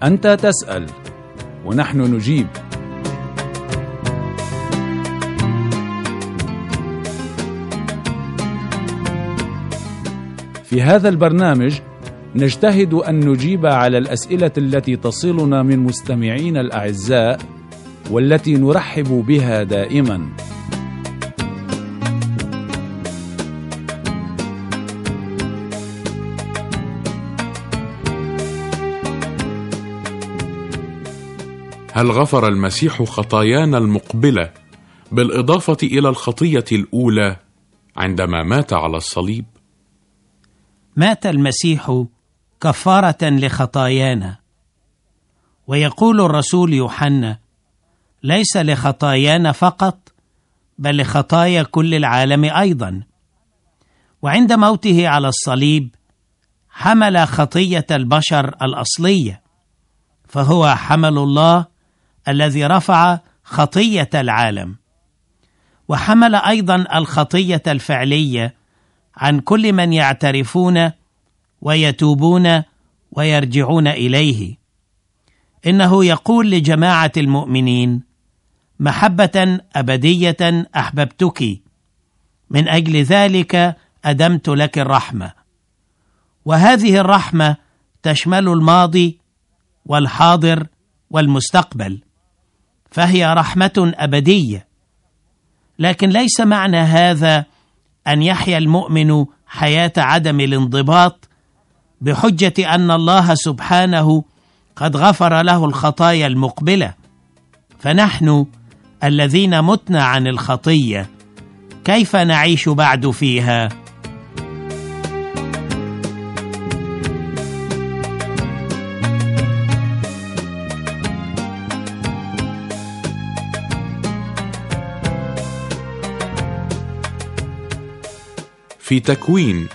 أنت تسأل ونحن نجيب. في هذا البرنامج نجتهد أن نجيب على الأسئلة التي تصلنا من مستمعين الأعزاء والتي نرحب بها دائما. هل غفر المسيح خطايانا المقبلة بالإضافة إلى الخطية الأولى عندما مات على الصليب؟ مات المسيح كفارة لخطايانا، ويقول الرسول يوحنا: ليس لخطايانا فقط بل لخطايا كل العالم أيضا. وعند موته على الصليب حمل خطية البشر الأصلية، فهو حمل الله الذي رفع خطية العالم، وحمل أيضا الخطية الفعلية عن كل من يعترفون ويتوبون ويرجعون إليه. إنه يقول لجماعة المؤمنين: محبة أبدية أحببتك، من أجل ذلك أدمت لك الرحمة. وهذه الرحمة تشمل الماضي والحاضر والمستقبل، فهي رحمة أبدية. لكن ليس معنى هذا أن يحيا المؤمن حياة عدم الانضباط بحجة أن الله سبحانه قد غفر له الخطايا المقبلة. فنحن الذين متنا عن الخطية كيف نعيش بعد فيها؟ في تكوين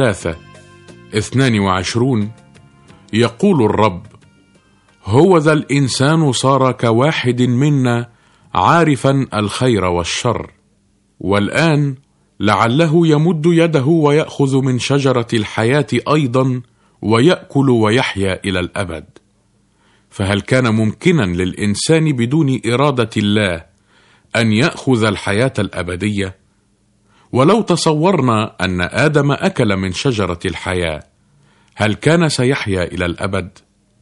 3:22 يقول الرب: هو ذا الإنسان صار كواحد منا عارفا الخير والشر، والآن لعله يمد يده ويأخذ من شجرة الحياة أيضا ويأكل ويحيا إلى الأبد. فهل كان ممكنا للإنسان بدون إرادة الله أن يأخذ الحياة الأبدية؟ ولو تصورنا أن آدم أكل من شجرة الحياة، هل كان سيحيا إلى الأبد؟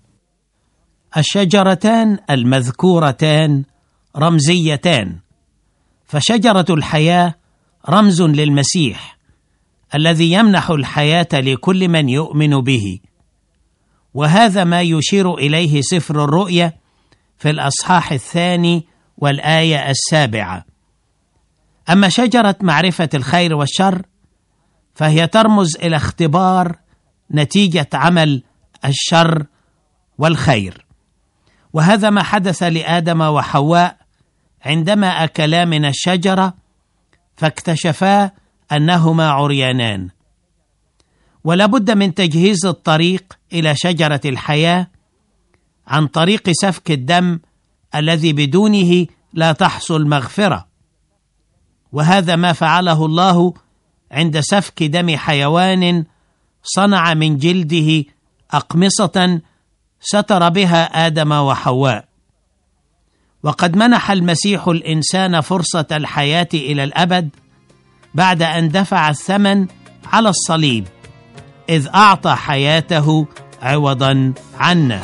الشجرتان المذكورتان رمزيتان، فشجرة الحياة رمز للمسيح الذي يمنح الحياة لكل من يؤمن به، وهذا ما يشير إليه سفر الرؤيا في الأصحاح 2 والآية 7. أما شجرة معرفة الخير والشر فهي ترمز إلى اختبار نتيجة عمل الشر والخير، وهذا ما حدث لآدم وحواء عندما أكلا من الشجرة فاكتشفا أنهما عريانان. ولا بد من تجهيز الطريق إلى شجرة الحياة عن طريق سفك الدم الذي بدونه لا تحصل مغفرة، وهذا ما فعله الله عند سفك دم حيوان صنع من جلده أقمصة ستر بها آدم وحواء. وقد منح المسيح الإنسان فرصة الحياة إلى الأبد بعد أن دفع الثمن على الصليب، إذ أعطى حياته عوضا عنا.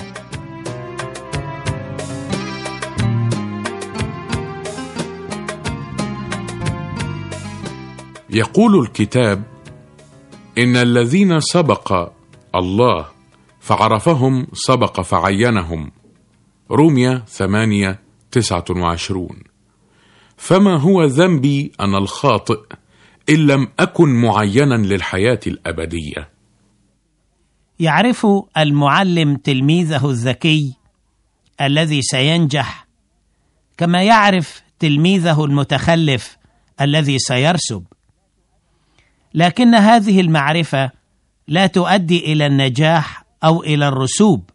يقول الكتاب: إن الذين سبق الله فعرفهم سبق فعينهم. روميا 8:29. فما هو ذنبي أنا الخاطئ إن لم أكن معينا للحياة الأبدية؟ يعرف المعلم تلميذه الذكي الذي سينجح كما يعرف تلميذه المتخلف الذي سيرسب، لكن هذه المعرفة لا تؤدي إلى النجاح أو إلى الرسوب.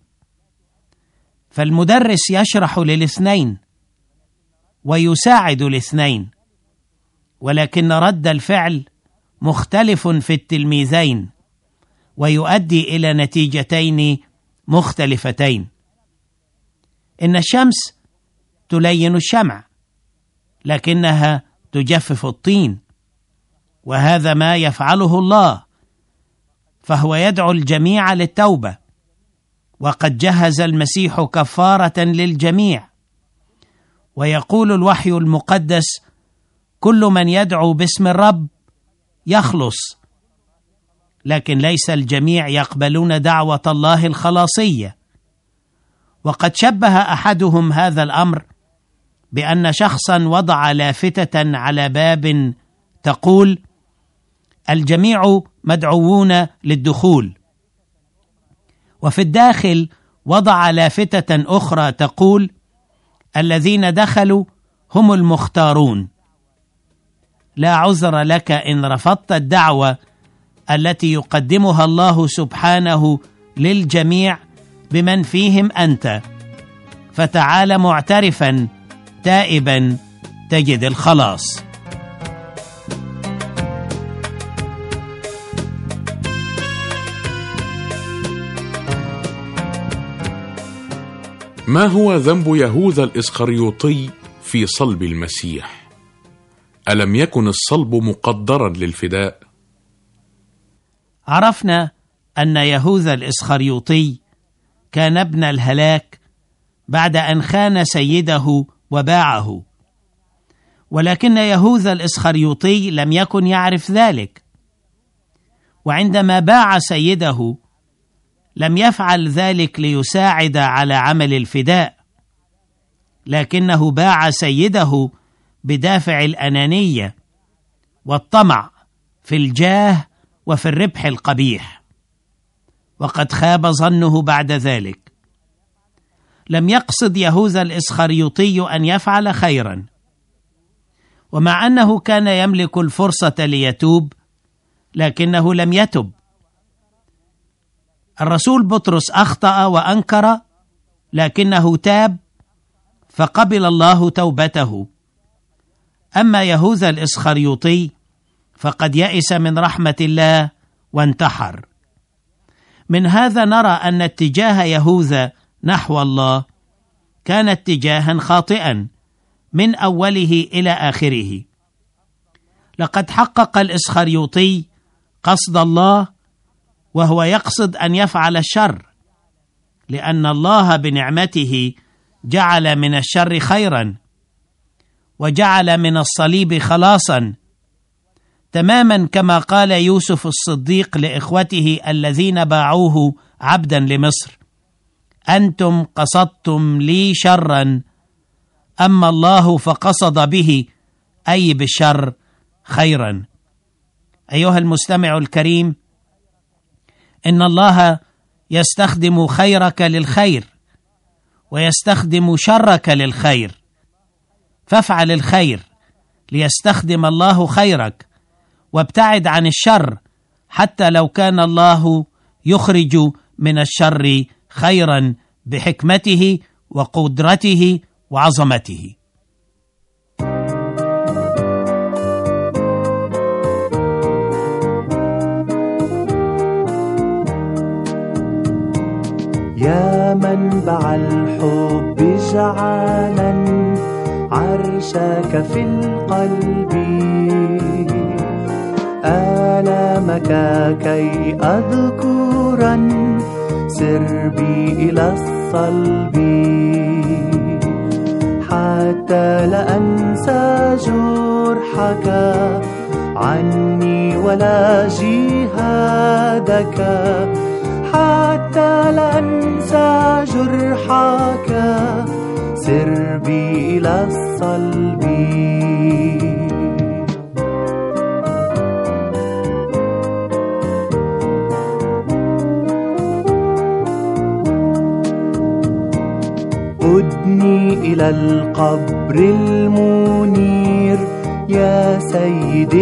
فالمدرس يشرح للاثنين ويساعد الاثنين، ولكن رد الفعل مختلف في التلميذين ويؤدي إلى نتيجتين مختلفتين. إن الشمس تلين الشمع لكنها تجفف الطين، وهذا ما يفعله الله، فهو يدعو الجميع للتوبة، وقد جهز المسيح كفارة للجميع. ويقول الوحي المقدس: كل من يدعو باسم الرب يخلص. لكن ليس الجميع يقبلون دعوة الله الخلاصية، وقد شبه أحدهم هذا الأمر بأن شخصا وضع لافتة على باب تقول: الجميع مدعوون للدخول، وفي الداخل وضع لافتة أخرى تقول: الذين دخلوا هم المختارون. لا عذر لك إن رفضت الدعوة التي يقدمها الله سبحانه للجميع بمن فيهم أنت، فتعال معترفا تائبا تجد الخلاص. ما هو ذنب يهوذا الإسخريوطي في صلب المسيح؟ ألم يكن الصلب مقدرا للفداء؟ عرفنا أن يهوذا الإسخريوطي كان ابن الهلاك بعد أن خان سيده وباعه، ولكن يهوذا الإسخريوطي لم يكن يعرف ذلك، وعندما باع سيده لم يفعل ذلك ليساعد على عمل الفداء، لكنه باع سيده بدافع الأنانية والطمع في الجاه وفي الربح القبيح، وقد خاب ظنه بعد ذلك. لم يقصد يهوذا الإسخريوطي أن يفعل خيرا، ومع أنه كان يملك الفرصة ليتوب لكنه لم يتب. الرسول بطرس أخطأ وأنكر لكنه تاب فقبل الله توبته. أما يهوذا الإسخريوطي فقد يئس من رحمة الله وانتحر. من هذا نرى أن اتجاه يهوذا نحو الله كان اتجاها خاطئا من أوله إلى آخره. لقد حقق الإسخريوطي قصد الله، وهو يقصد أن يفعل الشر، لأن الله بنعمته جعل من الشر خيرا، وجعل من الصليب خلاصا، تماما كما قال يوسف الصديق لإخوته الذين باعوه عبدا لمصر: أنتم قصدتم لي شرا، أما الله فقصد به، أي بالشر، خيرا. أيها المستمع الكريم، إن الله يستخدم خيرك للخير ويستخدم شرك للخير، فافعل الخير ليستخدم الله خيرك، وابتعد عن الشر حتى لو كان الله يخرج من الشر خيرا بحكمته وقدرته وعظمته. يا منبع الحب جعلا عرشك في القلب، آلامك كي أذكرا سر بي إلى الصلب، حتى لا أنسى جرحك عني ولا جهادك، حتى لا أنسى جرحك سر بي إلى الصلب. أدني إلى القبر المنير يا سيدي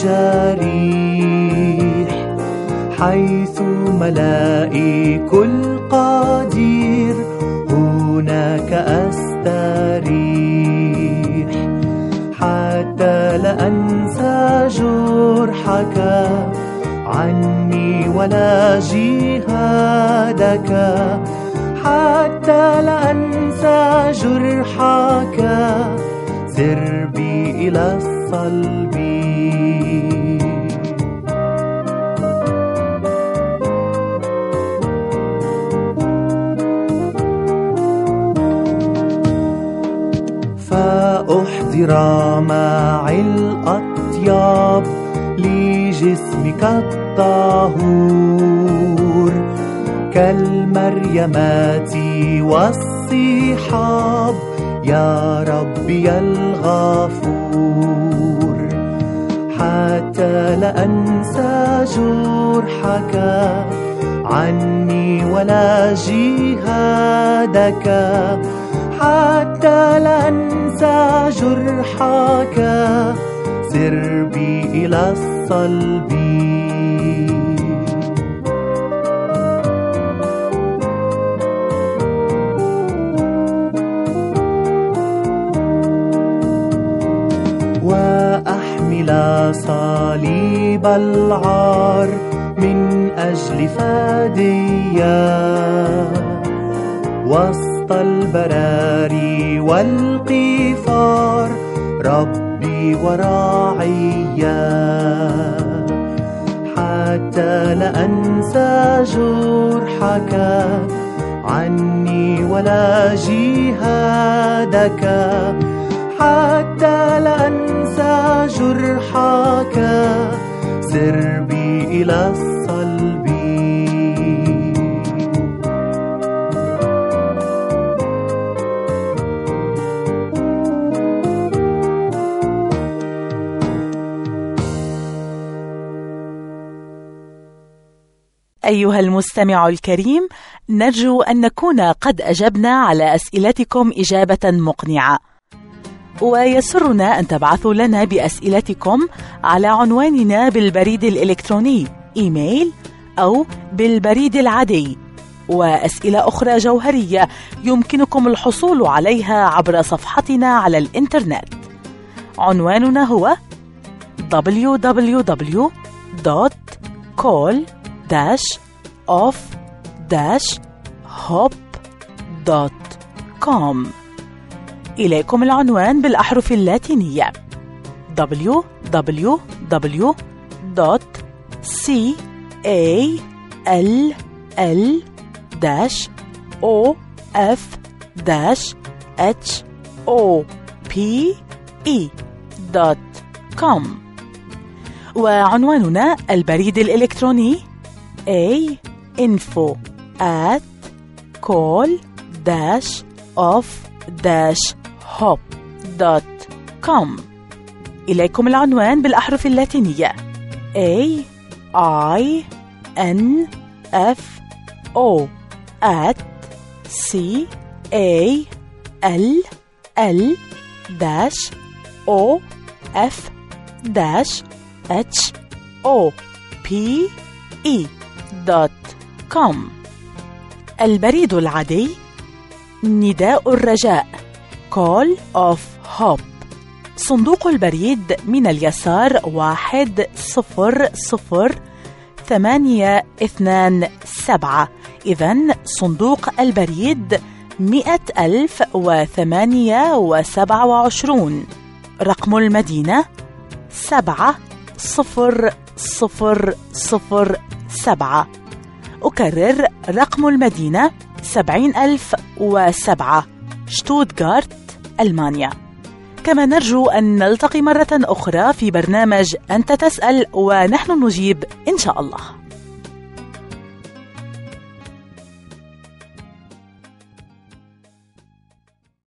الجريح، حيث ملائك القدير هناك أستريح، حتى لا أنسى جرحك عني ولا جهادك، حتى لا أنسى جرحك سر بي إلى الصلب. فأحضر معي الأطياب لجسمك الطهور كالمريمات والصحاب يا ربي الغفور. حتى لا أنسى جرحك عني ولا جهادك، حتى لا أنسى جرحك سر بي إلى الصلب. وأحمل صليب العار من أجل فدية وسط البراري والقفار ربي وراعيا. حتى لا أنسى جرحك عني ولا جهادك، حتى لا أنسى جرحك سر بي إلى الصلب. أيها المستمع الكريم، نرجو أن نكون قد أجبنا على أسئلتكم إجابة مقنعة، ويسرنا أن تبعثوا لنا بأسئلتكم على عنواننا بالبريد الإلكتروني إيميل أو بالبريد العادي. وأسئلة أخرى جوهرية يمكنكم الحصول عليها عبر صفحتنا على الإنترنت. عنواننا هو www.call-off-hop.com. إليكم العنوان بالأحرف اللاتينية www.call-off-hop.com. وعنواننا البريد الإلكتروني info@call-off-hop.com. إليكم العنوان بالأحرف اللاتينية AINFO@call-off-hop.com. البريد العادي نداء الرجاء Call of Hope، صندوق البريد من اليسار 100,827. إذن صندوق البريد 100,028. رقم المدينة 70007. أكرر رقم المدينة 70,007، شتوتغارت، ألمانيا. كما نرجو أن نلتقي مرة أخرى في برنامج أنت تسأل ونحن نجيب إن شاء الله.